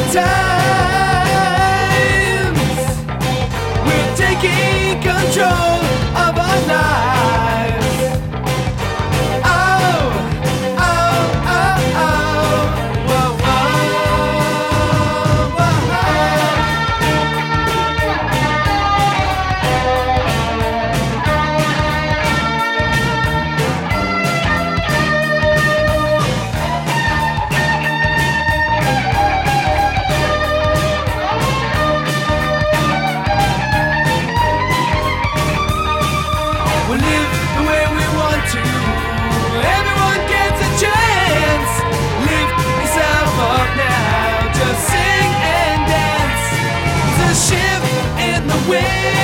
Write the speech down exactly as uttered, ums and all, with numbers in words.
times. We're taking control of our lives. Oh, oh, oh, oh. Whoa, whoa, whoa. We live the way we want to. Everyone gets a chance. Lift yourself up now. Just sing and dance. There's a shift in the wind.